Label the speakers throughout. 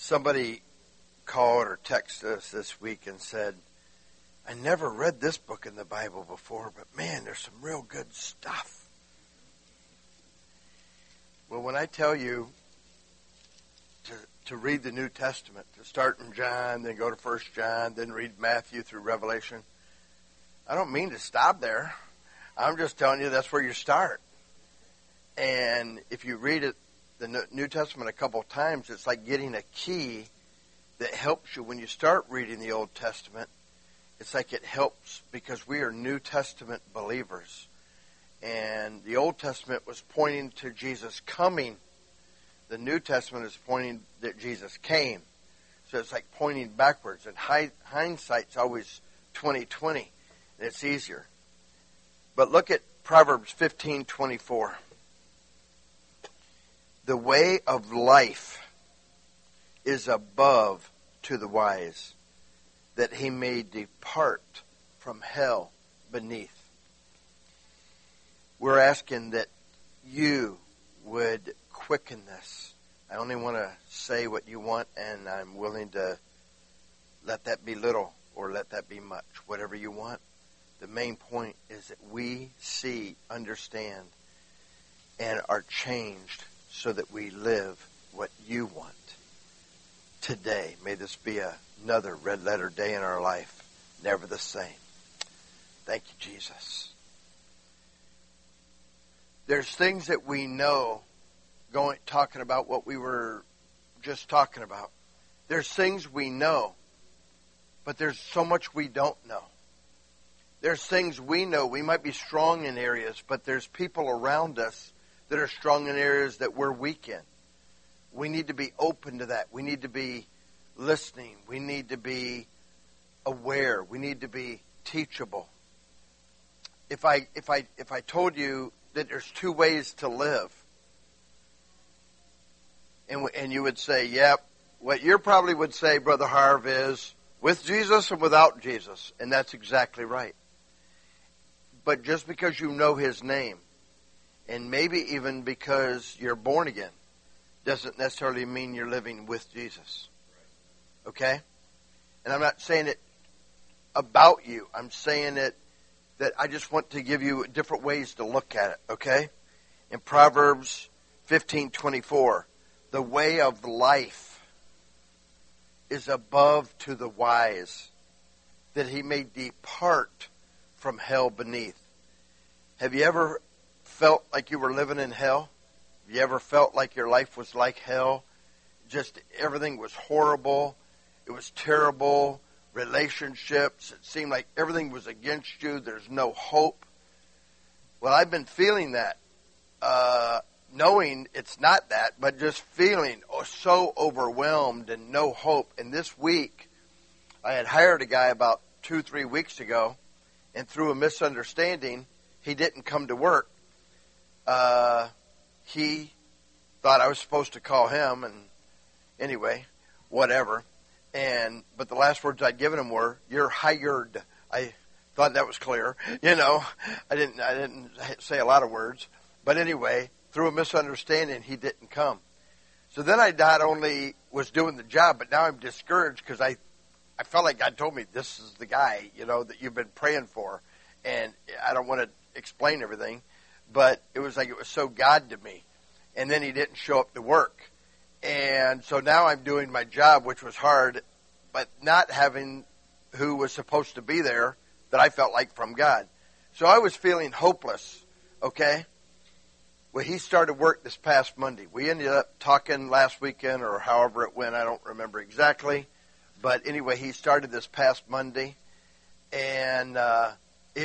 Speaker 1: Somebody called or texted us this week and said, I never read this book in the Bible before, but man, there's some real good stuff. Well, when I tell you to read the New Testament, to start in John, then go to 1 John, then read Matthew through Revelation, I don't mean to stop there. I'm just telling you that's where you start. And if you read it, the New Testament a couple of times, it's like getting a key that helps you when you start reading the Old Testament. It's like it helps because we are New Testament believers. And the Old Testament was pointing to Jesus coming. The New Testament is pointing that Jesus came. So it's like pointing backwards. And hindsight's always 20/20. And it's easier. But look at Proverbs 15:24. The way of life is above to the wise, that he may depart from hell beneath. We're asking that you would quicken this. I only want to say what you want, and I'm willing to let that be little or let that be much, whatever you want. The main point is that we see, understand, and are changed so that we live what you want. Today, may this be another red letter day in our life, never the same. Thank you, Jesus. There's things that we know, talking about what we were just talking about. There's things we know, but there's so much we don't know. There's things we know. We might be strong in areas, but there's people around us that are strong in areas that we're weak in. We need to be open to that. We need to be listening. We need to be aware. We need to be teachable. If I told you that there's two ways to live, and you would say, yep, what you probably would say, Brother Harv, is with Jesus and without Jesus. And that's exactly right. But just because you know his name, and maybe even because you're born again, doesn't necessarily mean you're living with Jesus. Okay? And I'm not saying it about you. I'm saying it that I just want to give you different ways to look at it. Okay? In Proverbs 15:24, the way of life is above to the wise, that he may depart from hell beneath. Have you ever felt like you were living in hell? Have you ever felt like your life was like hell? Just everything was horrible. It was terrible. Relationships. It seemed like everything was against you. There's no hope. Well, I've been feeling that. Knowing it's not that, but just feeling so overwhelmed and no hope. And this week, I had hired a guy about 2-3 weeks ago, and through a misunderstanding, he didn't come to work. He thought I was supposed to call him, and anyway, whatever. But the last words I'd given him were, "You're hired." I thought that was clear. You know, I didn't say a lot of words, but anyway, through a misunderstanding, he didn't come. So then I not only was doing the job, but now I'm discouraged because I felt like God told me, this is the guy, that you've been praying for. And I don't want to explain everything, but it was like it was so God to me. And then he didn't show up to work. And so now I'm doing my job, which was hard, but not having who was supposed to be there that I felt like from God. So I was feeling hopeless, okay? Well, he started work this past Monday. We ended up talking last weekend or however it went. I don't remember exactly. But anyway, he started this past Monday. And I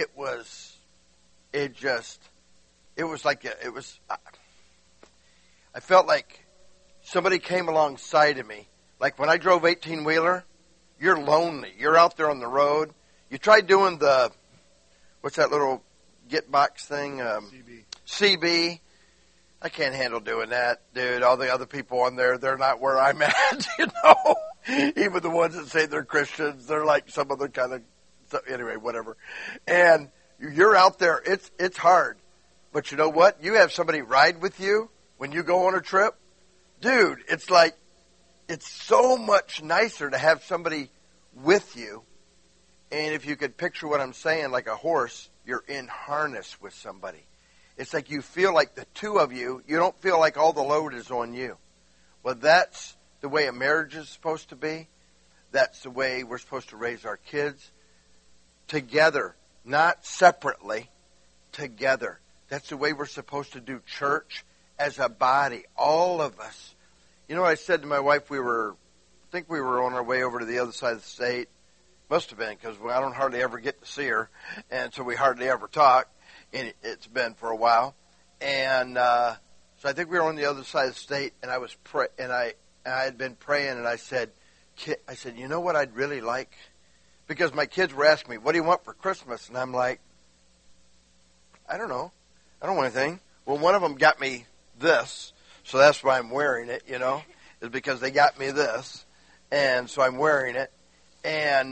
Speaker 1: felt like somebody came alongside of me. Like when I drove 18-wheeler, you're lonely. You're out there on the road. You try doing what's that little get box thing? CB. I can't handle doing that, dude. All the other people on there, they're not where I'm at, Even the ones that say they're Christians, they're like some other kind of, anyway, whatever. And you're out there. It's hard. But you know what? You have somebody ride with you when you go on a trip. Dude, it's like it's so much nicer to have somebody with you. And if you could picture what I'm saying, like a horse, you're in harness with somebody. It's like you feel like the two of you, you don't feel like all the load is on you. Well, that's the way a marriage is supposed to be. That's the way we're supposed to raise our kids. Together, not separately, together. That's the way we're supposed to do church as a body, all of us. You know what I said to my wife? I think we were on our way over to the other side of the state. Must have been, because I don't hardly ever get to see her, and so we hardly ever talk. And it's been for a while. And so I think we were on the other side of the state, and I was I had been praying, and I said, you know what I'd really like? Because my kids were asking me, what do you want for Christmas? And I'm like, I don't know. I don't want anything. Well, one of them got me this, so that's why I'm wearing it, is because they got me this, and so I'm wearing it. And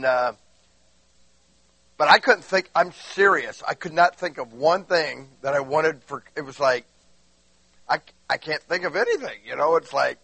Speaker 1: but I couldn't think, I'm serious, I could not think of one thing that I wanted for, it was like, I can't think of anything, it's like,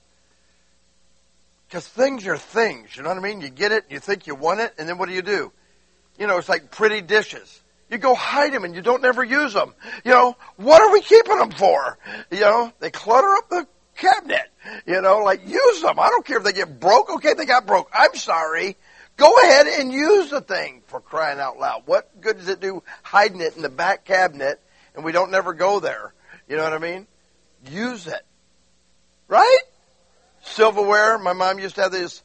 Speaker 1: because things are things, you know what I mean? You get it, you think you want it, and then what do? It's like pretty dishes. You go hide them and you don't never use them. What are we keeping them for? They clutter up the cabinet, like use them. I don't care if they get broke. Okay, they got broke. I'm sorry. Go ahead and use the thing, for crying out loud. What good does it do hiding it in the back cabinet and we don't never go there? You know what I mean? Use it. Right? Silverware. My mom used to have this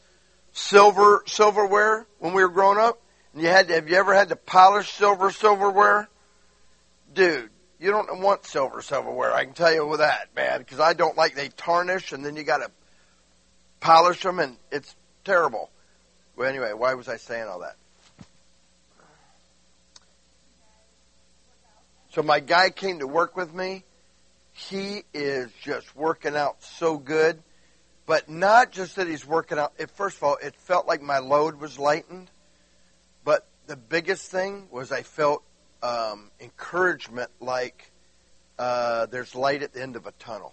Speaker 1: silverware when we were growing up. And have you ever had to polish silverware? Dude, you don't want silverware. I can tell you with that, man, because I don't like they tarnish and then you got to polish them and it's terrible. Well, anyway, why was I saying all that? So my guy came to work with me. He is just working out so good. But not just that he's working out. First of all, it felt like my load was lightened. But the biggest thing was I felt encouragement, like there's light at the end of a tunnel.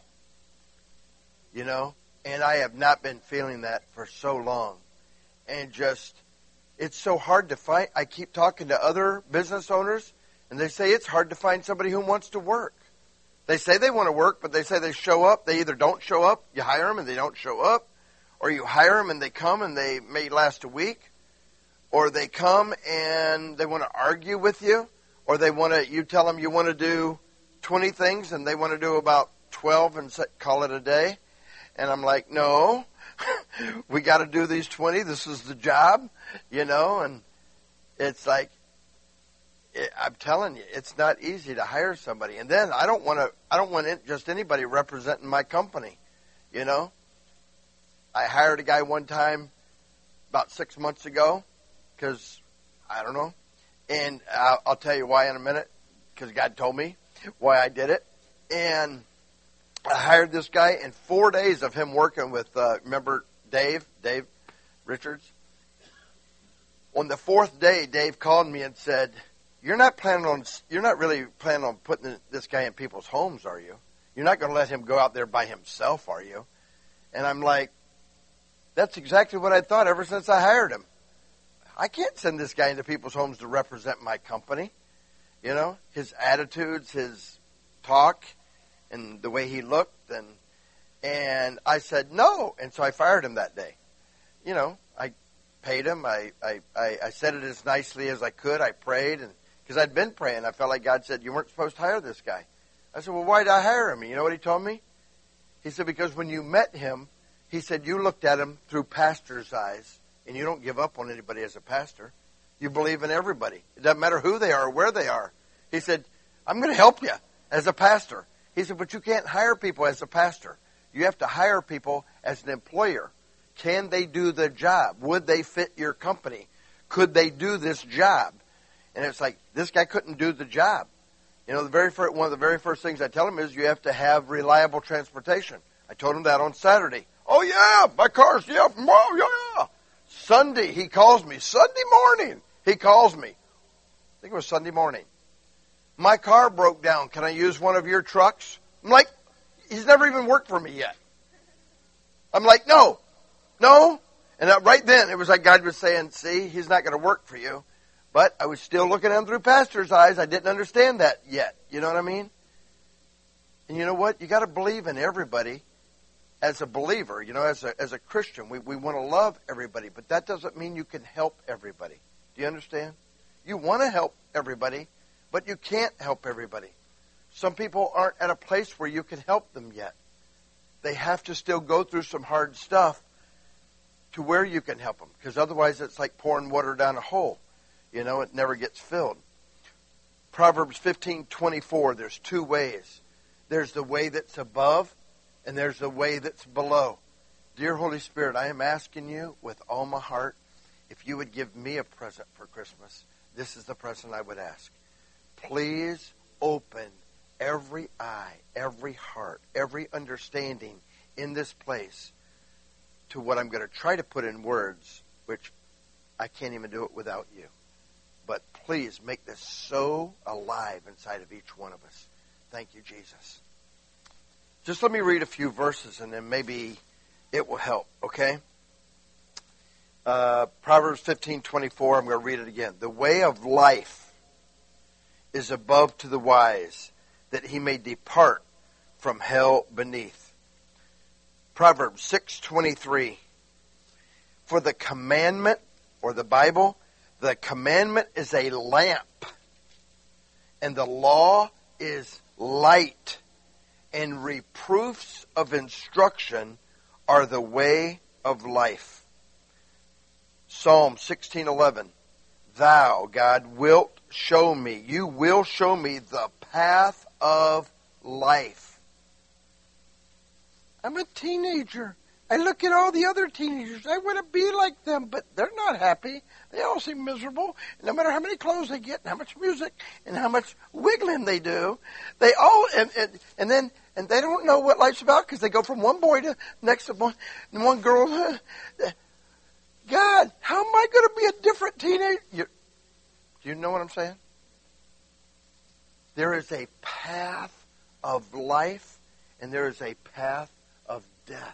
Speaker 1: And I have not been feeling that for so long. And it's so hard to find. I keep talking to other business owners, and they say it's hard to find somebody who wants to work. They say they want to work, but they say they show up. They either don't show up, you hire them and they don't show up, or you hire them and they come and they may last a week, or they come and they want to argue with you, or you tell them you want to do 20 things and they want to do about 12 and call it a day. And I'm like, no. We got to do these 20. This is the job, and it's like, I'm telling you, it's not easy to hire somebody. And then I don't want just anybody representing my company, I hired a guy one time about 6 months ago because, I don't know, and I'll tell you why in a minute, because God told me why I did it. And I hired this guy in 4 days of him working with, remember Dave Richards? On the fourth day, Dave called me and said, you're not really planning on putting this guy in people's homes, are you? You're not going to let him go out there by himself, are you? And I'm like, that's exactly what I thought ever since I hired him. I can't send this guy into people's homes to represent my company. His attitudes, his talk, and the way he looked, and I said no, and so I fired him that day. I paid him. I said it as nicely as I could. I prayed, and because I'd been praying, I felt like God said, you weren't supposed to hire this guy. I said, well, why did I hire him? You know what he told me? He said, because when you met him, he said, you looked at him through pastor's eyes, and you don't give up on anybody as a pastor. You believe in everybody. It doesn't matter who they are or where they are. He said, I'm going to help you as a pastor. He said, but you can't hire people as a pastor. You have to hire people as an employer. Can they do the job? Would they fit your company? Could they do this job? And it's like, this guy couldn't do the job. One of the very first things I tell him is you have to have reliable transportation. I told him that on Saturday. Oh, yeah, my car's, yeah, oh, yeah. Sunday, he calls me. Sunday morning, he calls me. I think it was Sunday morning. My car broke down. Can I use one of your trucks? I'm like, he's never even worked for me yet. I'm like, no. No. And right then, it was like God was saying, see, he's not going to work for you. But I was still looking at him through pastor's eyes. I didn't understand that yet. You know what I mean? And you know what? You got to believe in everybody as a believer. You know, as a Christian, we want to love everybody. But that doesn't mean you can help everybody. Do you understand? You want to help everybody, but you can't help everybody. Some people aren't at a place where you can help them yet. They have to still go through some hard stuff to where you can help them. Because otherwise it's like pouring water down a hole. You know, it never gets filled. Proverbs 15:24, there's two ways. There's the way that's above, and there's the way that's below. Dear Holy Spirit, I am asking you with all my heart, if you would give me a present for Christmas, this is the present I would ask. Please open every eye, every heart, every understanding in this place to what I'm going to try to put in words, which I can't even do it without you. But please make this so alive inside of each one of us. Thank you, Jesus. Just let me read a few verses and then maybe it will help, okay? Proverbs 15:24, I'm going to read it again. The way of life is above to the wise, that he may depart from hell beneath. Proverbs 6:23. For the commandment, or the Bible, the commandment is a lamp, and the law is light, and reproofs of instruction are the way of life. Psalm 16:11. Thou, God, wilt show me, you will show me the path of life. I'm a teenager. I look at all the other teenagers. I want to be like them, but they're not happy. They all seem miserable. No matter how many clothes they get, and how much music, and how much wiggling they do, they all and they don't know what life's about because they go from one boy to next one, and one girl. God, how am I going to be a different teenager? Do you know what I'm saying? There is a path of life, and there is a path of death.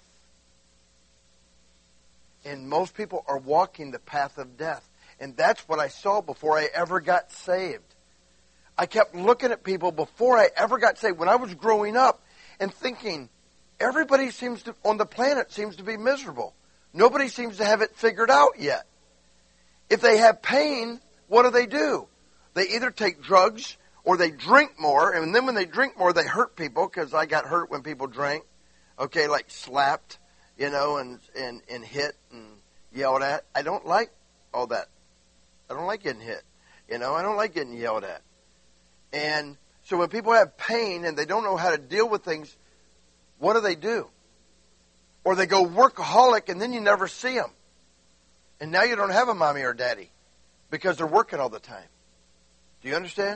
Speaker 1: And most people are walking the path of death. And that's what I saw before I ever got saved. I kept looking at people before I ever got saved, when I was growing up, and thinking, everybody on the planet seems to be miserable. Nobody seems to have it figured out yet. If they have pain, what do? They either take drugs or they drink more, and then when they drink more, they hurt people, because I got hurt when people drank. Okay, like slapped, you know, and hit and yelled at. I don't like all that. I don't like getting hit. You know, I don't like getting yelled at. And so when people have pain and they don't know how to deal with things, what do? Or they go workaholic and then you never see them. And now you don't have a mommy or daddy because they're working all the time. Do you understand?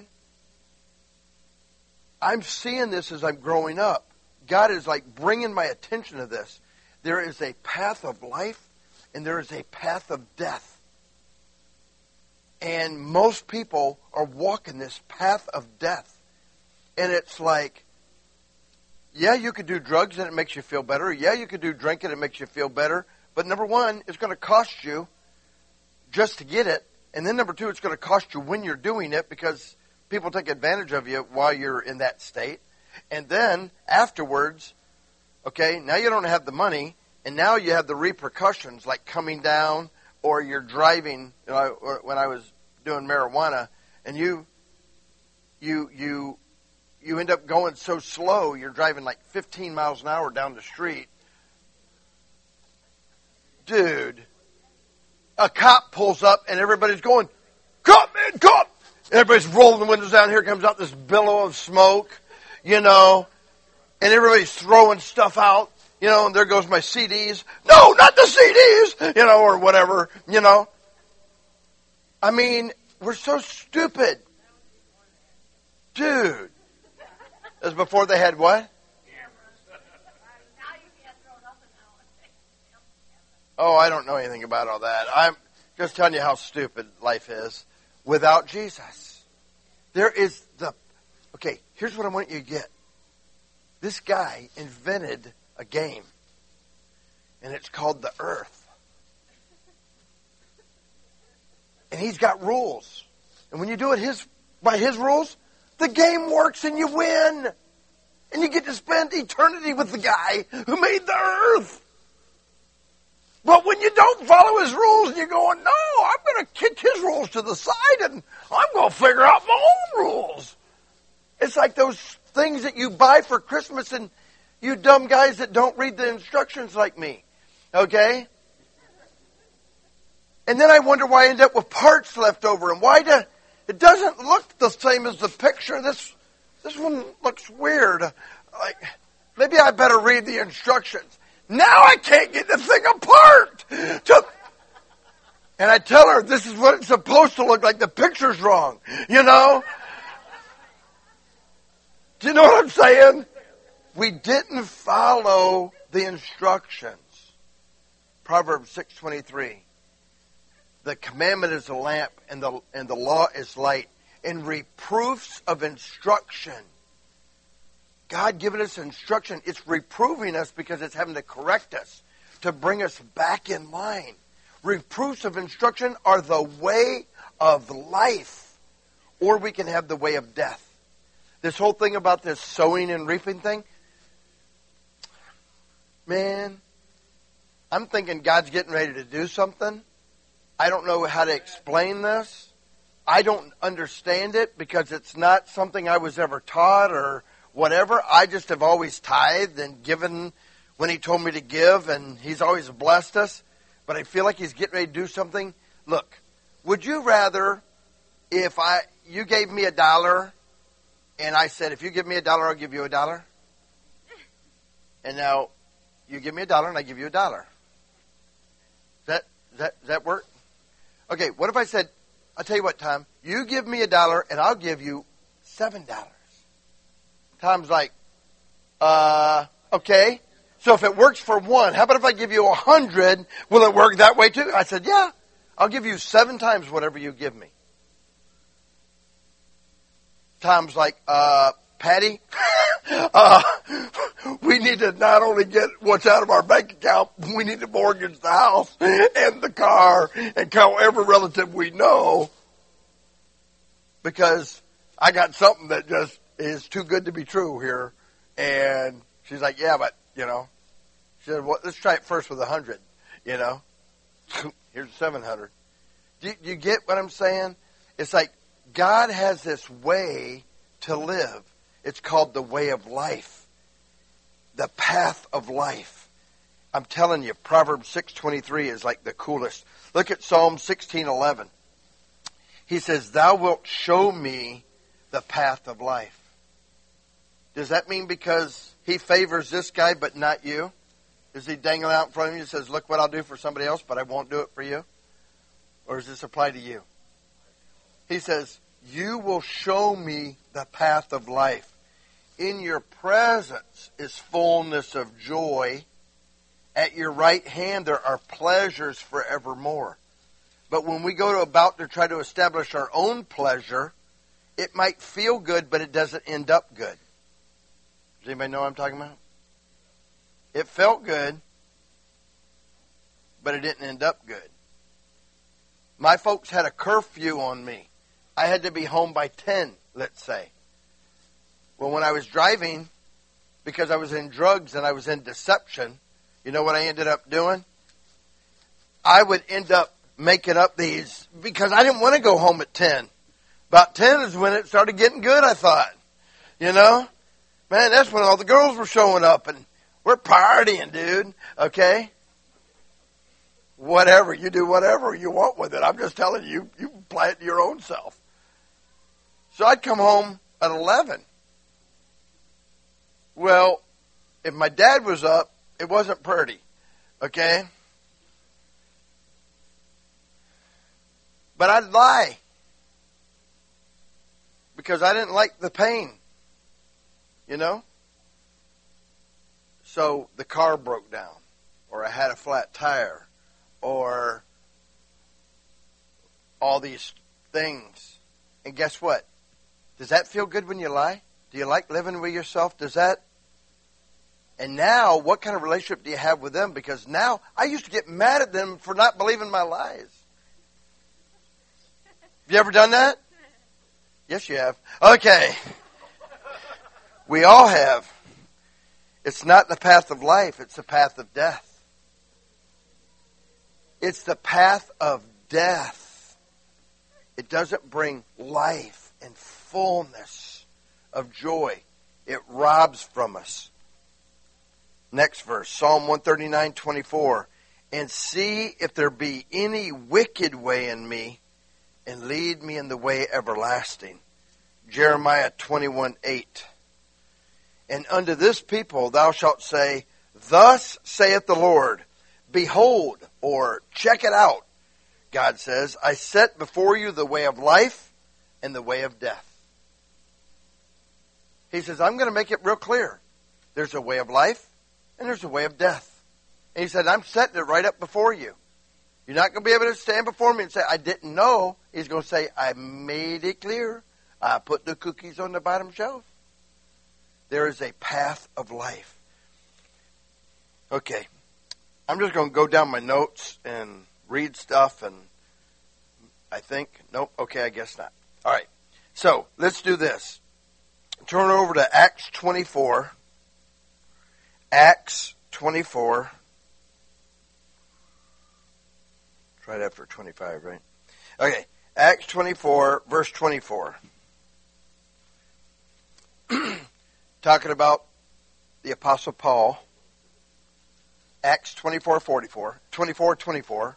Speaker 1: I'm seeing this as I'm growing up. God is like bringing my attention to this. There is a path of life and there is a path of death. And most people are walking this path of death. And it's like, yeah, you could do drugs and it makes you feel better. Yeah, you could do drinking and it makes you feel better. But number one, it's going to cost you just to get it. And then number two, it's going to cost you when you're doing it, because people take advantage of you while you're in that state. And then afterwards, okay, now you don't have the money, and now you have the repercussions, like coming down, or you're driving. You know, or when I was doing marijuana, and you end up going so slow, you're driving like 15 miles an hour down the street. Dude, a cop pulls up, and everybody's going, "Cop, man, cop!" And everybody's rolling the windows down. Here comes out this billow of smoke, you know, and everybody's throwing stuff out, you know, and there goes my CDs. No, not the CDs, you know, or whatever, you know. I mean, we're so stupid. Dude. As before they had what? Oh, I don't know anything about all that. I'm just telling you how stupid life is without Jesus. There is okay, here's what I want you to get. This guy invented a game. And it's called the earth. And he's got rules. And when you do it by his rules, the game works and you win. And you get to spend eternity with the guy who made the earth. But when you don't follow his rules and you're going, no, I'm going to kick his rules to the side and I'm going to figure out my own rules. It's like those things that you buy for Christmas and you dumb guys that don't read the instructions like me. Okay? And then I wonder why I end up with parts left over and it doesn't look the same as the picture. This one looks weird. Like, maybe I better read the instructions. Now I can't get the thing apart. And I tell her, this is what it's supposed to look like. The picture's wrong. You know? Do you know what I'm saying? We didn't follow the instructions. Proverbs 6:23. The commandment is a lamp, and the law is light. In reproofs of instruction. God giving us instruction. It's reproving us because it's having to correct us, to bring us back in line. Reproofs of instruction are the way of life, or we can have the way of death. This whole thing about this sowing and reaping thing, man, I'm thinking God's getting ready to do something. I don't know how to explain this. I don't understand it because it's not something I was ever taught or whatever. I just have always tithed and given when he told me to give, and he's always blessed us. But I feel like he's getting ready to do something. Look, would you rather if you gave me $1 and I said, if you give me $1, I'll give you $1? And now you give me $1 and I give you $1. Does that work? Okay, what if I said, I'll tell you what, Tom, you give me $1 and I'll give you $7. Tom's like, okay. So if it works for one, how about if I give you 100? Will it work that way too? I said, yeah, I'll give you 7 times whatever you give me. Tom's like, Patty, we need to not only get what's out of our bank account, we need to mortgage the house and the car and call every relative we know because I got something that just is too good to be true here. And she's like, yeah, but, she said, well, let's try it first with 100, Here's 700. Do you get what I'm saying? It's like God has this way to live. It's called the way of life. The path of life. I'm telling you, Proverbs 6:23 is like the coolest. Look at Psalm 16:11. He says, thou wilt show me the path of life. Does that mean because he favors this guy but not you? Is he dangling out in front of you and says, look what I'll do for somebody else, but I won't do it for you? Or does this apply to you? He says, you will show me the path of life. In your presence is fullness of joy. At your right hand there are pleasures forevermore. But when we go about to try to establish our own pleasure, it might feel good, but it doesn't end up good. Does anybody know what I'm talking about? It felt good, but it didn't end up good. My folks had a curfew on me. I had to be home by 10, let's say. Well, when I was driving, because I was in drugs and I was in deception, you know what I ended up doing? I would end up making up these, because I didn't want to go home at 10. About 10 is when it started getting good, I thought. Man, that's when all the girls were showing up and we're partying, dude. Okay? Whatever. You do whatever you want with it. I'm just telling you, you apply it to your own self. So I'd come home at 11. Well, if my dad was up, it wasn't pretty. Okay? But I'd lie. Because I didn't like the pain. So the car broke down. Or I had a flat tire. Or all these things. And guess what? Does that feel good when you lie? Do you like living with yourself? Does that? And now, what kind of relationship do you have with them? Because now, I used to get mad at them for not believing my lies. Have you ever done that? Yes, you have. Okay. We all have. It's not the path of life, it's the path of death. It's the path of death. It doesn't bring life and fullness of joy. It robs from us. Next verse, Psalm 139:24. And see if there be any wicked way in me, and lead me in the way everlasting. Jeremiah 21:8. And unto this people thou shalt say, Thus saith the Lord, Behold, or check it out, God says, I set before you the way of life and the way of death. He says, I'm going to make it real clear. There's a way of life and there's a way of death. And he said, I'm setting it right up before you. You're not going to be able to stand before me and say, I didn't know. He's going to say, I made it clear. I put the cookies on the bottom shelf. There is a path of life. Okay. I'm just going to go down my notes and read stuff, and I think, nope, okay, I guess not. All right. So, let's do this. Turn over to Acts 24. Acts 24. It's right after 25, right? Okay. Acts 24, verse 24. Talking about the Apostle Paul. Acts 24:24.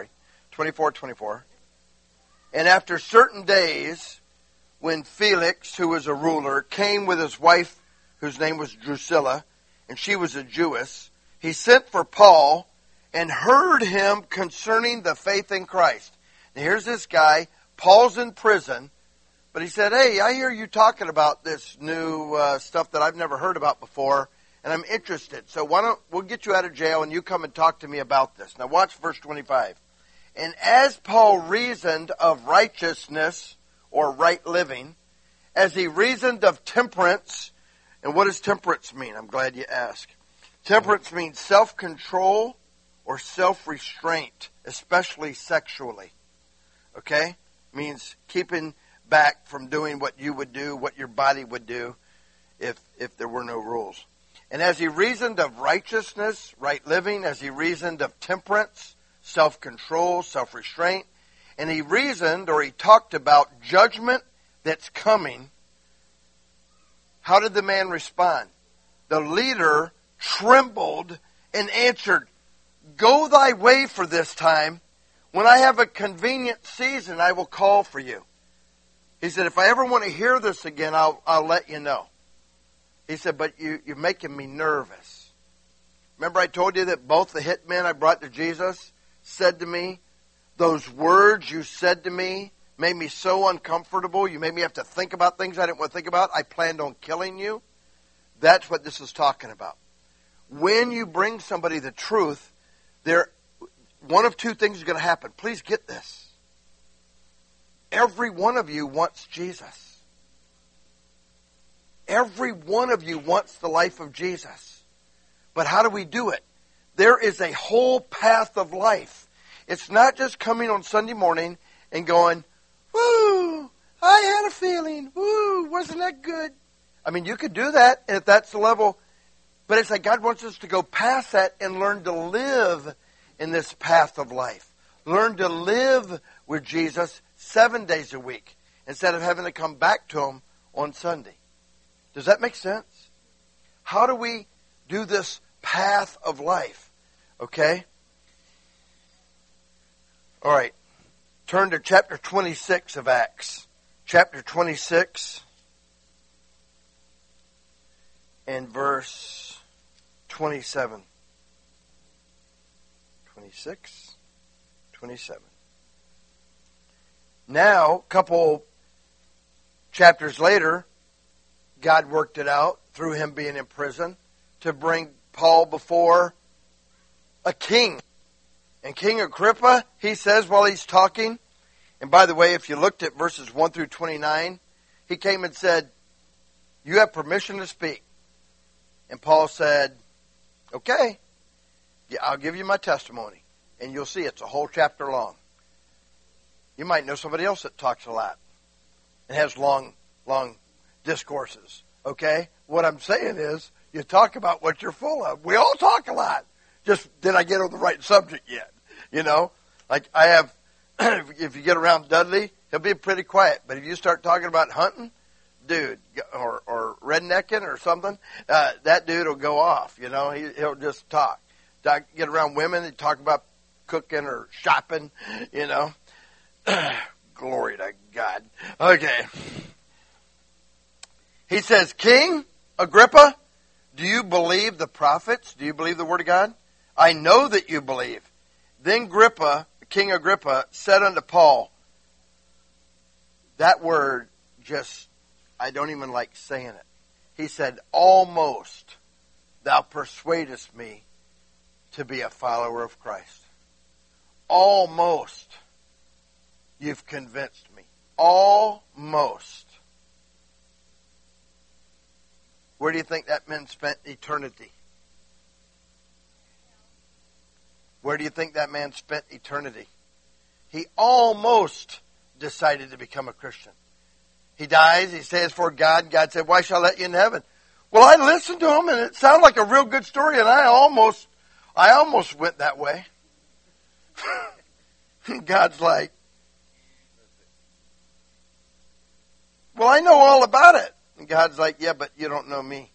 Speaker 1: And after certain days, when Felix, who was a ruler, came with his wife, whose name was Drusilla, and she was a Jewess, he sent for Paul and heard him concerning the faith in Christ. Now here's this guy. Paul's in prison, but he said, hey, I hear you talking about this new stuff that I've never heard about before, and I'm interested. So we'll get you out of jail and you come and talk to me about this. Now watch verse 25. And as Paul reasoned of righteousness or right living, as he reasoned of temperance, and what does temperance mean? I'm glad you asked. Temperance means self-control or self-restraint, especially sexually. Okay? Means keeping back from doing what you would do, what your body would do if there were no rules. And as he reasoned of righteousness, right living, as he reasoned of temperance, self-control, self-restraint, and he reasoned or he talked about judgment that's coming, how did the man respond? The leader trembled and answered, Go thy way for this time. When I have a convenient season, I will call for you. He said, if I ever want to hear this again, I'll let you know. He said, but you're making me nervous. Remember I told you that both the hitmen I brought to Jesus said to me, those words you said to me made me so uncomfortable. You made me have to think about things I didn't want to think about. I planned on killing you. That's what this is talking about. When you bring somebody the truth, one of two things is going to happen. Please get this. Every one of you wants Jesus. Every one of you wants the life of Jesus. But how do we do it? There is a whole path of life. It's not just coming on Sunday morning and going, woo, I had a feeling, woo, wasn't that good? I mean, you could do that if that's the level. But it's like God wants us to go past that and learn to live in this path of life. Learn to live with Jesus 7 days a week instead of having to come back to Him on Sunday. Does that make sense? How do we do this path of life? Okay? All right. Turn to chapter 26 of Acts. Chapter 26 and verse 27. 26, 27. Now, a couple chapters later, God worked it out through him being in prison to bring Paul before a king. And King Agrippa, he says while he's talking, and by the way, if you looked at verses 1 through 29, he came and said, you have permission to speak. And Paul said, Okay. Yeah, I'll give you my testimony, and you'll see it's a whole chapter long. You might know somebody else that talks a lot and has long discourses. Okay? What I'm saying is, you talk about what you're full of. We all talk a lot. Just, did I get on the right subject yet? You know? Like, I have, if you get around Dudley, he'll be pretty quiet. But if you start talking about hunting, dude, or rednecking or something, that dude will go off. You know? He'll just talk. Get around women and talk about cooking or shopping, you know. Glory to God. Okay. He says, King Agrippa, do you believe the prophets? Do you believe the word of God? I know that you believe. Then King Agrippa said unto Paul, that word just, I don't even like saying it. He said, almost thou persuadest me to be a follower of Christ. Almost you've convinced me. Almost. Where do you think that man spent eternity? Where do you think that man spent eternity? He almost decided to become a Christian. He dies, he says for God. God said, why shall I let you in heaven? Well, I listened to him, and it sounded like a real good story, and I almost went that way. God's like, well, I know all about it. And God's like, yeah, but you don't know me.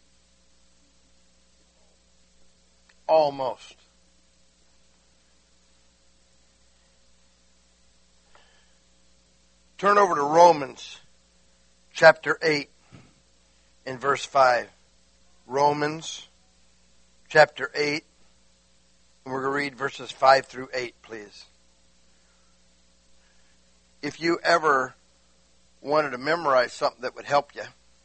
Speaker 1: Almost. Turn over to Romans chapter 8 and verse 5. Romans chapter 8. And we're going to read verses 5 through 8, please. If you ever wanted to memorize something that would help you,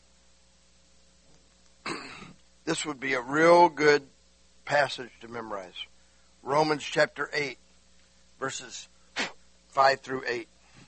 Speaker 1: this would be a real good passage to memorize. Romans chapter 8, verses 5 through 8.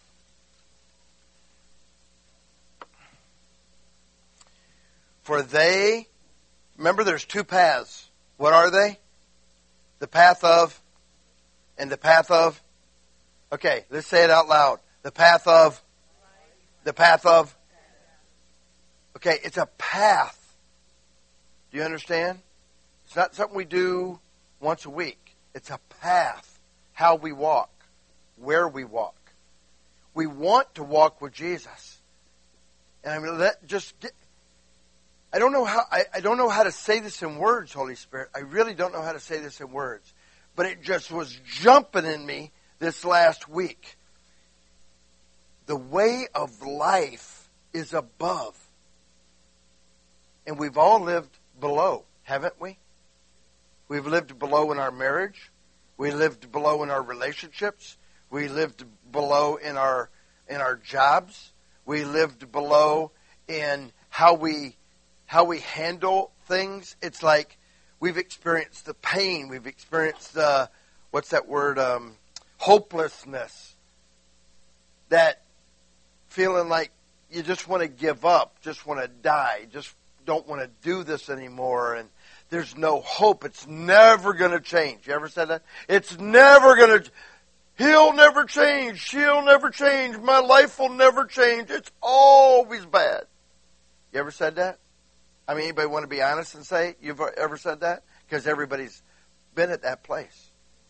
Speaker 1: For they, remember there's two paths. What are they? The path of, and the path of. Okay, let's say it out loud. The path of, the path of. Okay, it's a path. Do you understand? It's not something we do once a week. It's a path. How we walk. Where we walk. We want to walk with Jesus. And I'm going to I don't know how to say this in words, Holy Spirit. I really don't know how to say this in words. But it just was jumping in me this last week. The way of life is above. And we've all lived below, haven't we? We've lived below in our marriage. We lived below in our relationships. We lived below in our jobs. We lived below in how we handle things. It's like we've experienced the pain. We've experienced the, what's that word? Hopelessness. That feeling like you just want to give up, just want to die, just don't want to do this anymore, and there's no hope. It's never going to change. You ever said that? It's never going to, he'll never change, she'll never change, my life will never change, it's always bad. You ever said that? I mean, anybody want to be honest and say you've ever said that? Because everybody's been at that place.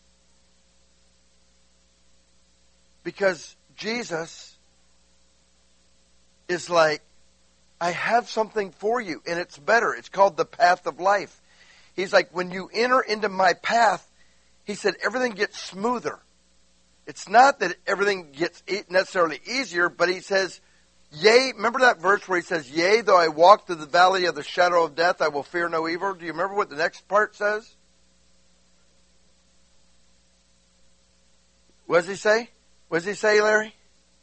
Speaker 1: Because Jesus is like, I have something for you, and it's better. It's called the path of life. He's like, when you enter into my path, he said, everything gets smoother. It's not that everything gets necessarily easier, but he says, yea, remember that verse where he says, yea, though I walk through the valley of the shadow of death, I will fear no evil. Do you remember what the next part says? What does he say? What does he say, Larry?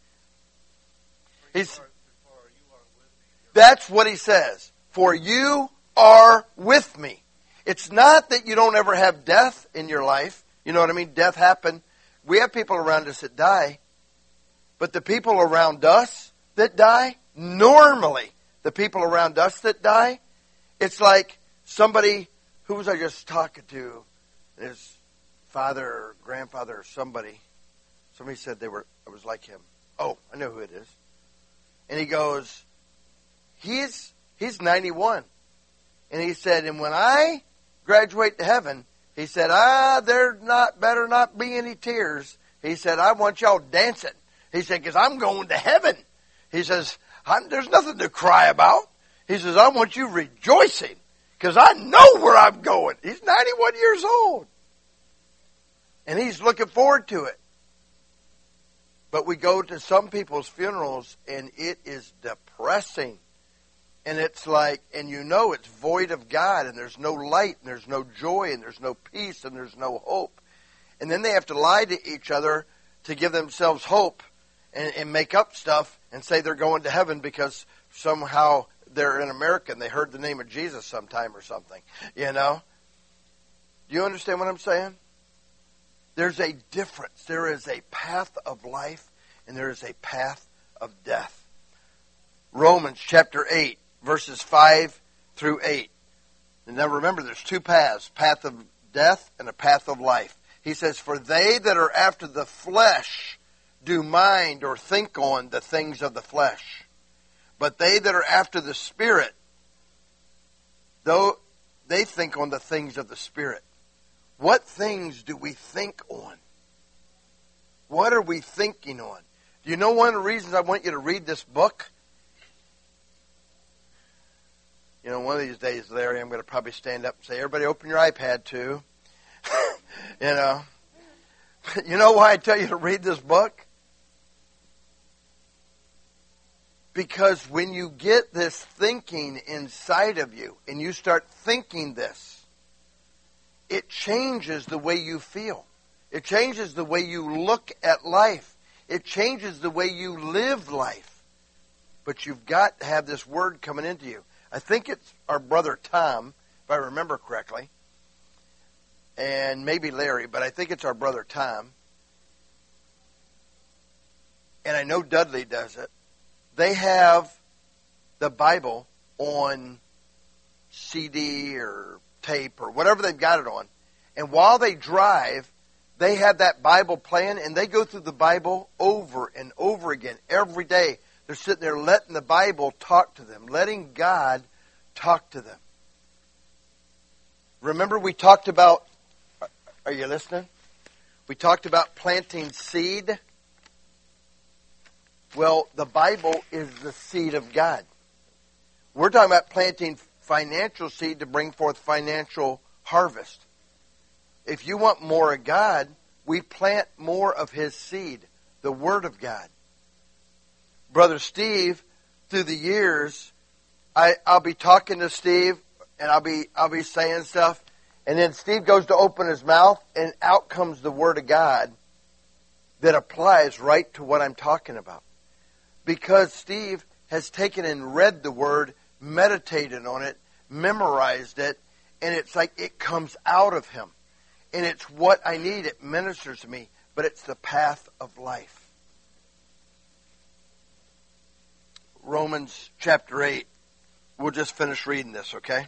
Speaker 1: That's what he says. For you are with me. It's not that you don't ever have death in your life. You know what I mean? Death happened. We have people around us that die. But the people around us that die, normally the people around us that die, it's like somebody Who was I just talking to? His father or grandfather or somebody. Somebody said it was like him. Oh, I know who it is. And he goes, he's 91. And he said, and when I graduate to heaven, he said, there better not be any tears. He said, I want y'all dancing. He said, because I'm going to heaven. He says, there's nothing to cry about. He says, I want you rejoicing because I know where I'm going. He's 91 years old. And he's looking forward to it. But we go to some people's funerals and it is depressing. And it's like, and you know it's void of God and there's no light and there's no joy and there's no peace and there's no hope. And then they have to lie to each other to give themselves hope and make up stuff and say they're going to heaven because somehow they're in America and they heard the name of Jesus sometime or something. You know? Do you understand what I'm saying? There's a difference. There is a path of life and there is a path of death. Romans chapter 8, verses 5 through 8. And now remember, there's two paths, path of death and a path of life. He says, for they that are after the flesh do mind or think on the things of the flesh. But they that are after the Spirit, though they think on the things of the Spirit. What things do we think on? What are we thinking on? Do you know one of the reasons I want you to read this book? You know, one of these days, Larry, I'm going to probably stand up and say, everybody open your iPad too. You know. You know why I tell you to read this book? Because when you get this thinking inside of you and you start thinking this, it changes the way you feel. It changes the way you look at life. It changes the way you live life. But you've got to have this word coming into you. I think it's our brother Tom, if I remember correctly, and maybe Larry, but I think it's our brother Tom. And I know Dudley does it. They have the Bible on CD or tape or whatever they've got it on. And while they drive, they have that Bible playing, and they go through the Bible over and over again every day. They're sitting there letting the Bible talk to them, letting God talk to them. Remember we talked about, are you listening? We talked about planting seed. Well, the Bible is the seed of God. We're talking about planting financial seed to bring forth financial harvest. If you want more of God, we plant more of His seed, the Word of God. Brother Steve, through the years, I'll be talking to Steve, and I'll be saying stuff, and then Steve goes to open his mouth, and out comes the Word of God that applies right to what I'm talking about. Because Steve has taken and read the Word, meditated on it, memorized it, and it's like it comes out of him. And it's what I need. It ministers to me, but it's the path of life. Romans chapter 8. We'll just finish reading this, okay?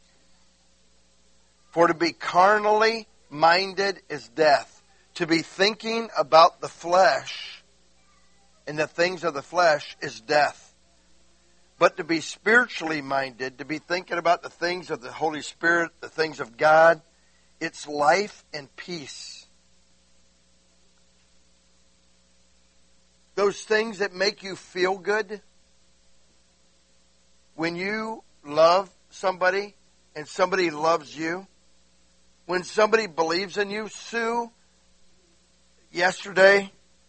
Speaker 1: For to be carnally minded is death. To be thinking about the flesh and the things of the flesh is death. But to be spiritually minded, to be thinking about the things of the Holy Spirit, the things of God, it's life and peace. Those things that make you feel good, when you love somebody and somebody loves you, when somebody believes in you. Sue, yesterday,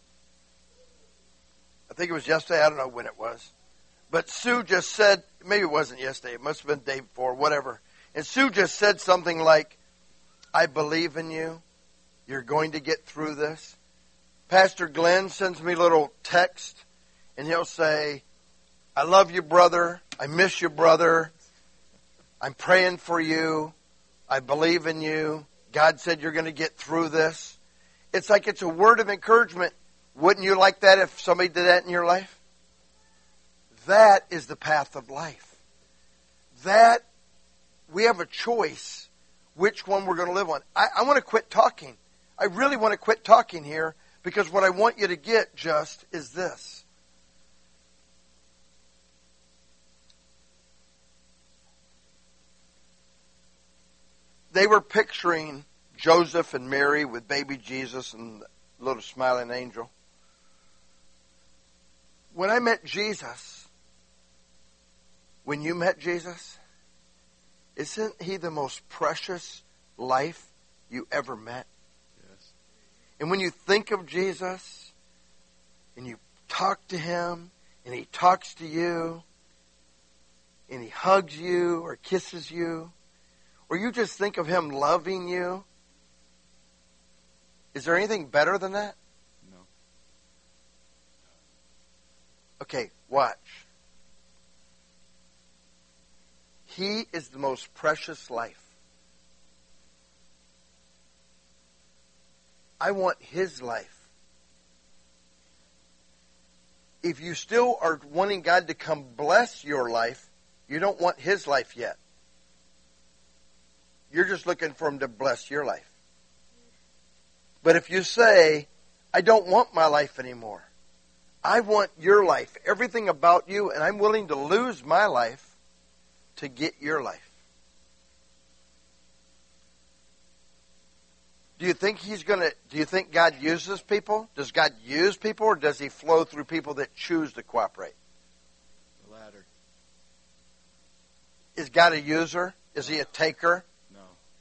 Speaker 1: I think it was yesterday, I don't know when it was, but Sue just said, maybe it wasn't yesterday, it must have been the day before, whatever, and Sue just said something like, I believe in you, you're going to get through this. Pastor Glenn sends me a little text, and he'll say, I love you, brother. I miss you, brother. I'm praying for you. I believe in you. God said you're going to get through this. It's like it's a word of encouragement. Wouldn't you like that if somebody did that in your life? That is the path of life. That, we have a choice which one we're going to live on. I want to quit talking. I really want to quit talking here, because what I want you to get just is this. They were picturing Joseph and Mary with baby Jesus and the little smiling angel. When I met Jesus, when you met Jesus, isn't he the most precious life you ever met?
Speaker 2: Yes.
Speaker 1: And when you think of Jesus, and you talk to him, and he talks to you, and he hugs you or kisses you, or you just think of him loving you, is there anything better than that?
Speaker 2: No.
Speaker 1: Okay, watch. He is the most precious life. I want his life. If you still are wanting God to come bless your life, you don't want his life yet. You're just looking for him to bless your life. But if you say, I don't want my life anymore. I want your life, everything about you, and I'm willing to lose my life to get your life. Do you think God uses people? Does God use people, or does he flow through people that choose to cooperate?
Speaker 2: The latter.
Speaker 1: Is God a user? Is he a taker?
Speaker 2: No.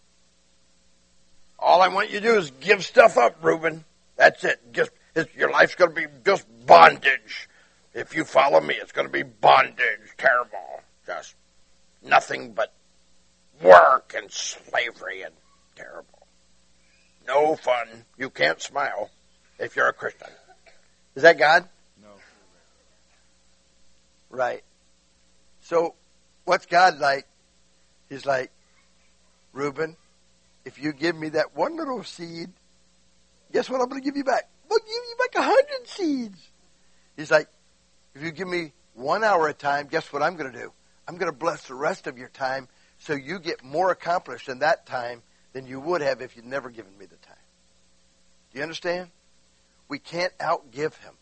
Speaker 1: All I want you to do is give stuff up, Reuben. That's it. Your life's going to be just bondage. If you follow me, it's going to be bondage. Terrible. Just nothing but work and slavery and terrible. No fun. You can't smile if you're a Christian. Is that God?
Speaker 2: No.
Speaker 1: Right. So, what's God like? He's like, Reuben, if you give me that one little seed, guess what I'm going to give you back? I'll give you back 100 seeds. He's like, if you give me 1 hour at a time, guess what I'm going to do? I'm going to bless the rest of your time so you get more accomplished in that time than you would have if you'd never given me the time. Do you understand? We can't outgive him.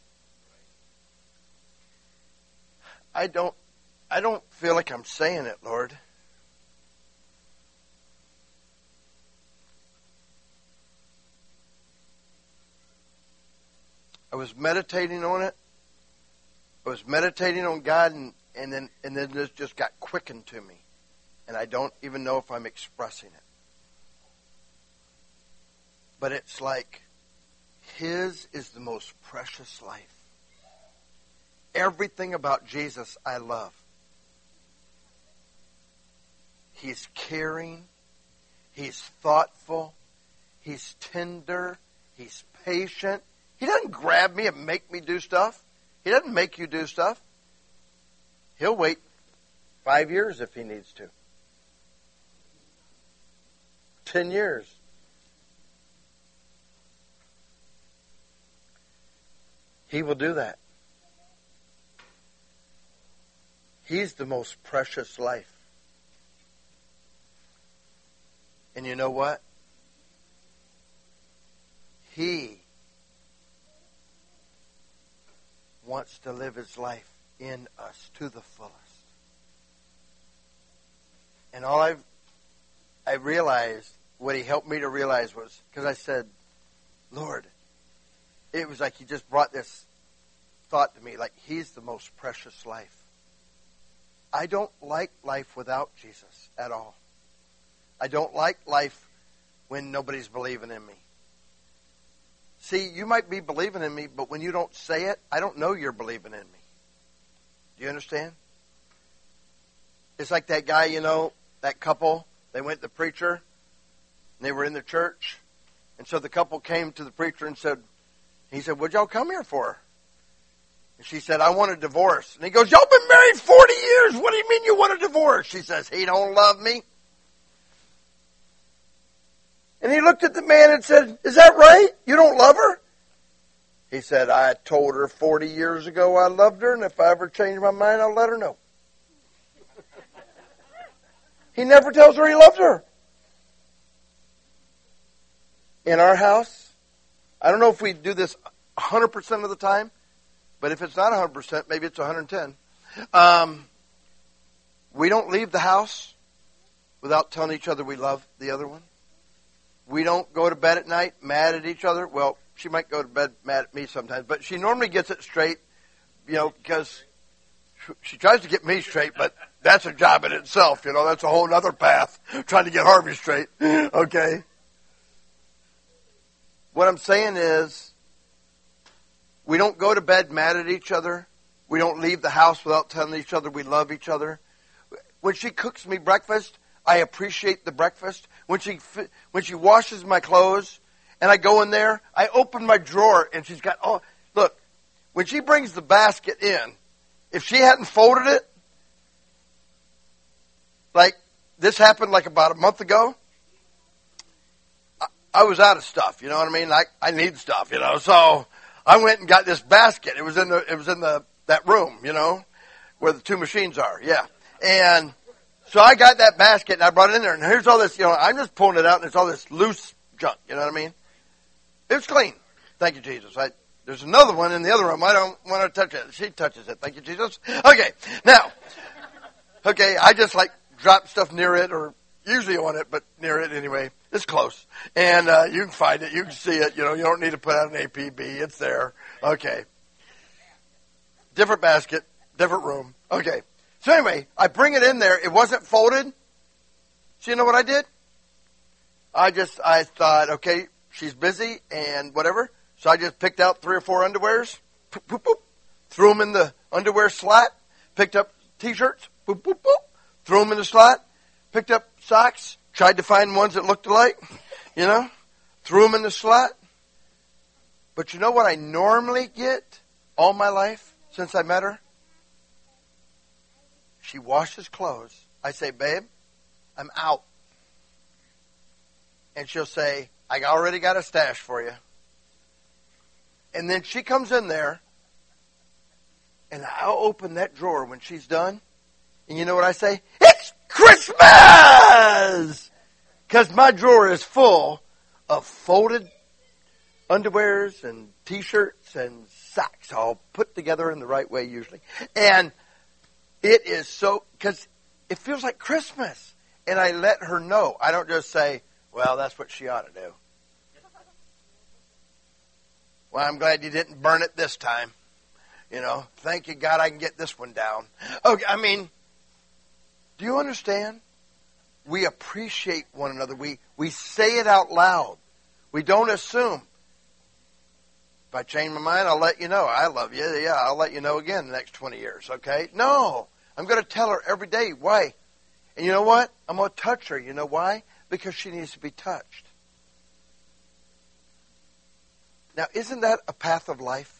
Speaker 1: I don't feel like I'm saying it, Lord. I was meditating on it. I was meditating on God, and then this just got quickened to me. And I don't even know if I'm expressing it. But it's like his is the most precious life. Everything about Jesus I love. He's caring. He's thoughtful. He's tender. He's patient. He doesn't grab me and make me do stuff. He doesn't make you do stuff. He'll wait 5 years if he needs to. 10 years. He will do that. He's the most precious life. And you know what? He wants to live his life in us to the fullest. And all I realized, what he helped me to realize was, because I said, Lord, it was like he just brought this thought to me, like he's the most precious life. I don't like life without Jesus at all. I don't like life when nobody's believing in me. See, you might be believing in me, but when you don't say it, I don't know you're believing in me. Do you understand? It's like that guy, that couple, they went to the preacher, and they were in the church. And so the couple came to the preacher and he said, what'd y'all come here for? And she said, I want a divorce. And he goes, y'all been married 40 years. What do you mean you want a divorce? She says, he don't love me. And he looked at the man and said, is that right? You don't love her? He said, I told her 40 years ago I loved her, and if I ever change my mind, I'll let her know. He never tells her he loves her. in our house, I don't know if we do this 100% of the time, but if it's not 100%, maybe it's 110. We don't leave the house without telling each other we love the other one. We don't go to bed at night mad at each other. Well, she might go to bed mad at me sometimes, but she normally gets it straight, because she tries to get me straight, but that's a job in itself. That's a whole other path, trying to get Harvey straight. Okay? What I'm saying is, we don't go to bed mad at each other. We don't leave the house without telling each other we love each other. When she cooks me breakfast, I appreciate the breakfast. When she washes my clothes, and I go in there, I open my drawer, and she's got, look, when she brings the basket in, if she hadn't folded it, like this happened like about a month ago, I was out of stuff, you know what I mean? Like, I need stuff, so I went and got this basket. It was in that room, where the two machines are, yeah. And so I got that basket and I brought it in there, and here's all this, I'm just pulling it out, and there's all this loose junk, you know what I mean? It's clean. Thank you, Jesus. There's another one in the other room. I don't want to touch it. She touches it. Thank you, Jesus. Okay. Now, I just drop stuff near it, or usually on it, but near it anyway. It's close. And you can find it. You can see it. You don't need to put out an APB. It's there. Okay. Different basket, different room. Okay. So anyway, I bring it in there. It wasn't folded. So you know what I did? I thought, okay, she's busy and whatever. So I just picked out 3 or 4 underwears, poop, poop, poop, threw them in the underwear slot, picked up T-shirts, boop, boop, boop, threw them in the slot, picked up socks, tried to find ones that looked alike, threw them in the slot. But you know what I normally get all my life since I met her? She washes clothes. I say, babe, I'm out. And she'll say, I already got a stash for you. And then she comes in there, and I'll open that drawer when she's done. And you know what I say? It's Christmas! Because my drawer is full of folded underwears and T-shirts and socks, all put together in the right way usually. And it is so, because it feels like Christmas. And I let her know. I don't just say, well, that's what she ought to do. Well, I'm glad you didn't burn it this time. Thank you, God, I can get this one down. Okay, do you understand? We appreciate one another. We say it out loud. We don't assume. If I change my mind, I'll let you know. I love you. Yeah, I'll let you know again the next 20 years, okay? No, I'm going to tell her every day. Why? And you know what? I'm going to touch her. You know why? Because she needs to be touched. Now, isn't that a path of life?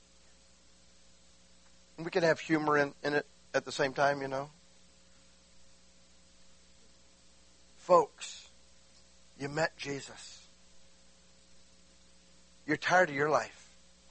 Speaker 1: And we can have humor in it at the same time, Folks, you met Jesus. You're tired of your life.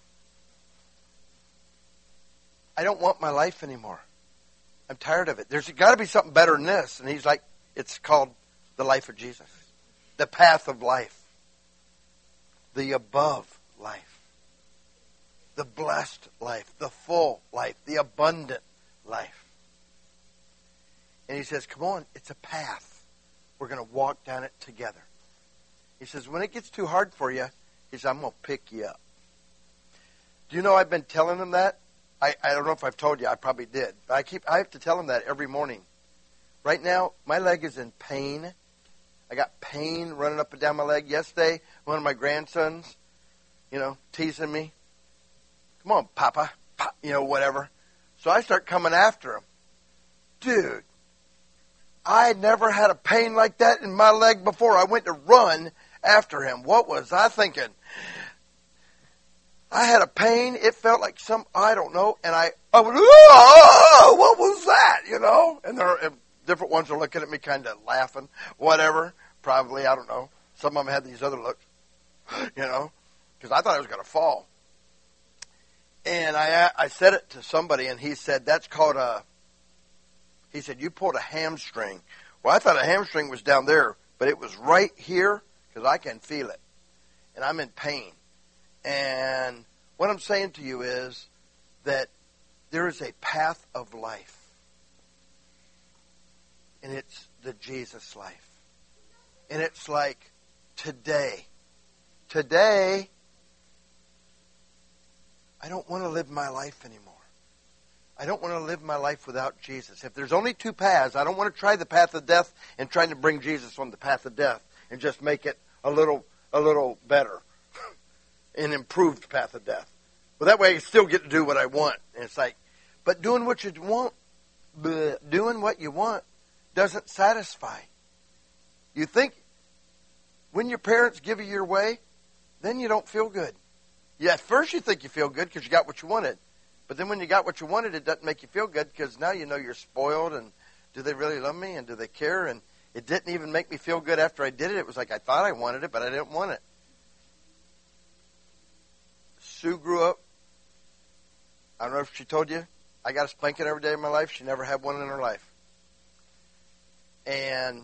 Speaker 1: I don't want my life anymore. I'm tired of it. There's got to be something better than this. And he's like, it's called the life of Jesus. The path of life. The above life. The blessed life. The full life. The abundant life. And he says, come on, it's a path. We're going to walk down it together. He says, when it gets too hard for you, he says, I'm going to pick you up. Do you know I've been telling him that? I don't know if I've told you. I probably did. But I have to tell him that every morning. Right now, my leg is in pain. I got pain running up and down my leg. Yesterday, one of my grandsons, teasing me. Come on, Papa. Whatever. So I start coming after him. Dude, I never had a pain like that in my leg before. I went to run after him. What was I thinking? I had a pain. It felt like I don't know. And I went, oh, what was that? And there are different ones are looking at me kind of laughing, whatever. Probably, I don't know. Some of them had these other looks, because I thought I was going to fall. And I said it to somebody, and he said, that's called he said, you pulled a hamstring. Well, I thought a hamstring was down there, but it was right here because I can feel it. and I'm in pain. And what I'm saying to you is that there is a path of life. And it's the Jesus life. And it's like today. Today, I don't want to live my life anymore. I don't want to live my life without Jesus. If there's only two paths, I don't want to try the path of death and trying to bring Jesus on the path of death and just make it a little better. An improved path of death. Well, that way I still get to do what I want. And it's like, but doing what you want, doesn't satisfy. You think when your parents give you your way, then you don't feel good. Yeah, at first you think you feel good because you got what you wanted. But then when you got what you wanted, it doesn't make you feel good because now you know you're spoiled and do they really love me and do they care? And it didn't even make me feel good after I did it. It was like I thought I wanted it, but I didn't want it. Sue grew up. I don't know if she told you. I got a spanking every day of my life. She never had one in her life. And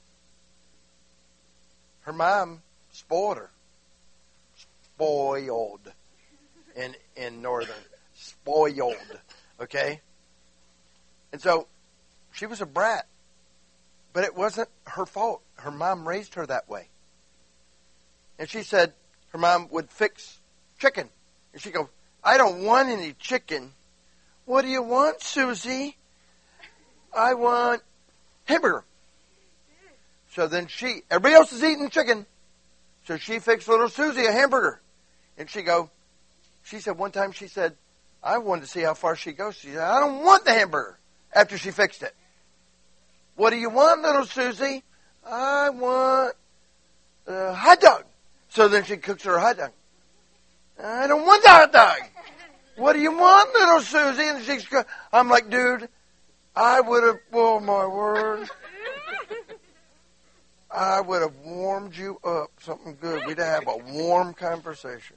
Speaker 1: her mom spoiled her. Spoiled in northern. Spoiled. Okay? And so she was a brat. But it wasn't her fault. Her mom raised her that way. And she said her mom would fix chicken. And she'd go, I don't want any chicken. What do you want, Susie? I want hamburger. So then everybody else is eating chicken. So she fixed little Susie a hamburger. And she said one time, she said, I wanted to see how far she goes. She said, I don't want the hamburger after she fixed it. What do you want, little Susie? I want a hot dog. So then she cooks her a hot dog. I don't want the hot dog. What do you want, little Susie? And I'm like, dude, I would have, oh my word. I would have warmed you up something good. We'd have a warm conversation.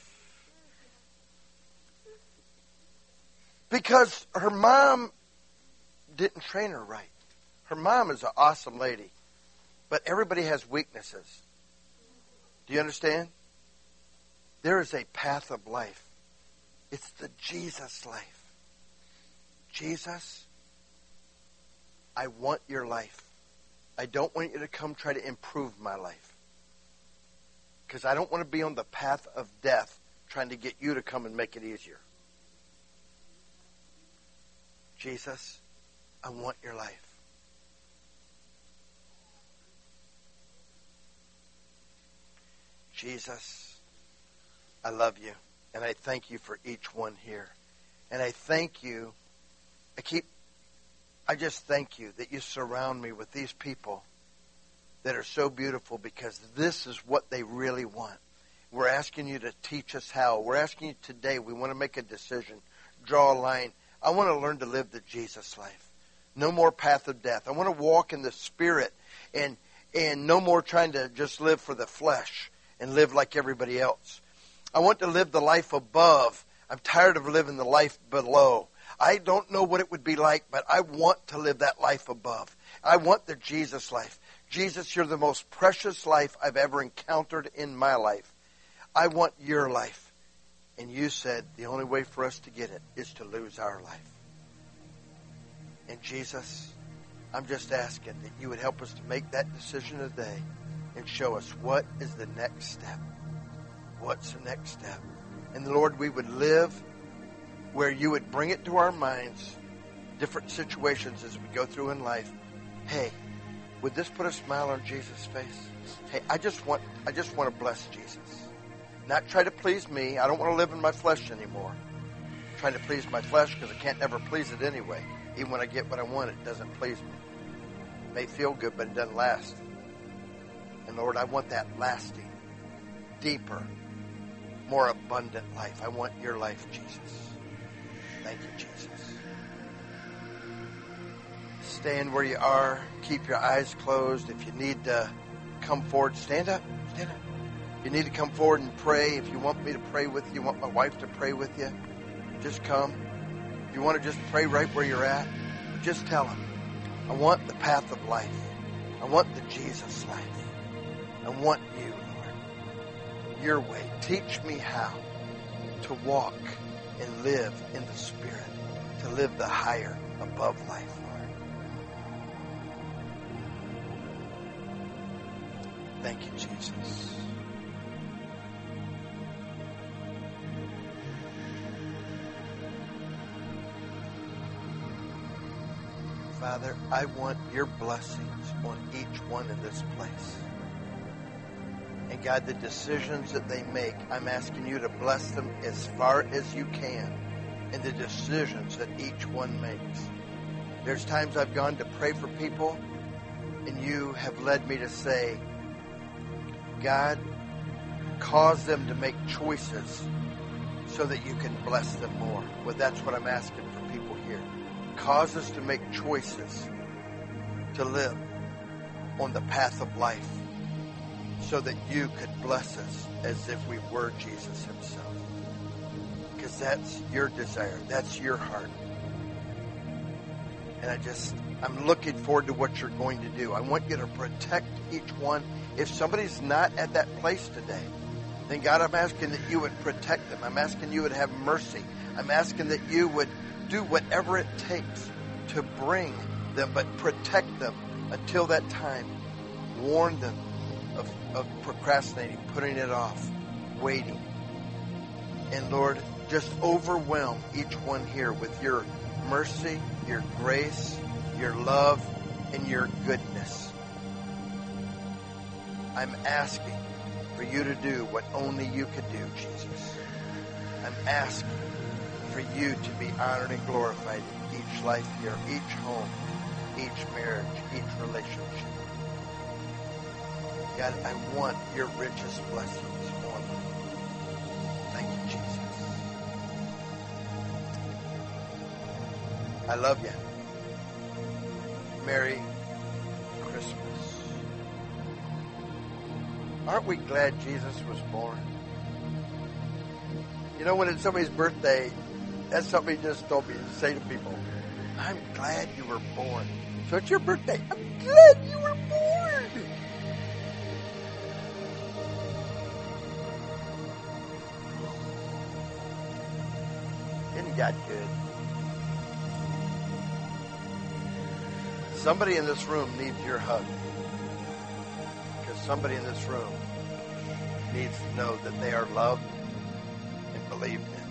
Speaker 1: Because her mom didn't train her right. Her mom is an awesome lady. But everybody has weaknesses. Do you understand? There is a path of life. It's the Jesus life. Jesus, I want your life. I don't want you to come try to improve my life. Because I don't want to be on the path of death trying to get you to come and make it easier. Jesus, I want your life. Jesus, I love you. And I thank you for each one here. And I thank you. I just thank you that you surround me with these people that are so beautiful because this is what they really want. We're asking you to teach us how. We're asking you today, we want to make a decision, draw a line. I want to learn to live the Jesus life. No more path of death. I want to walk in the Spirit and no more trying to just live for the flesh and live like everybody else. I want to live the life above. I'm tired of living the life below. I don't know what it would be like, but I want to live that life above. I want the Jesus life. Jesus, you're the most precious life I've ever encountered in my life. I want your life. And you said the only way for us to get it is to lose our life. And Jesus, I'm just asking that you would help us to make that decision today and show us what is the next step. What's the next step? And Lord, we would live where you would bring it to our minds, different situations as we go through in life. Hey, would this put a smile on Jesus' face? Hey, I just want to bless Jesus. Not try to please me. I don't want to live in my flesh anymore. I'm trying to please my flesh because I can't ever please it anyway. Even when I get what I want, it doesn't please me. It may feel good, but it doesn't last. And Lord, I want that lasting, deeper, more abundant life. I want your life, Jesus. Thank you, Jesus. Stand where you are. Keep your eyes closed. If you need to come forward, stand up. Stand up. If you need to come forward and pray, if you want me to pray with you, want my wife to pray with you, just come. If you want to just pray right where you're at, just tell him, I want the path of life. I want the Jesus life. I want you, Lord. your way. Teach me how to walk and live in the Spirit, to live the higher, above life, Lord. Thank you, Jesus. Father, I want your blessings on each one in this place. And God, the decisions that they make, I'm asking you to bless them as far as you can in the decisions that each one makes. There's times I've gone to pray for people, and you have led me to say, God, cause them to make choices so that you can bless them more. Well, that's what I'm asking for people here. Cause us to make choices to live on the path of life so that you could bless us as if we were Jesus himself. Because that's your desire. That's your heart. And I'm looking forward to what you're going to do. I want you to protect each one. If somebody's not at that place today, then God, I'm asking that you would protect them. I'm asking you would have mercy. I'm asking that you would do whatever it takes to bring them, but protect them until that time. Warn them of procrastinating, putting it off, waiting. And Lord, just overwhelm each one here with your mercy, your grace, your love, and your goodness. I'm asking for you to do what only you could do, Jesus. I'm asking for you to be honored and glorified in each life here, each home, each marriage, each relationship. God, I want your richest blessings on me. Thank you, Jesus. I love you. Merry Christmas. Aren't we glad Jesus was born? You know, when it's somebody's birthday, that's something he just told me to say to people. I'm glad you were born. So it's your birthday. I'm glad you were born. Isn't God good? Somebody in this room needs your hug. Because somebody in this room needs to know that they are loved and believed in.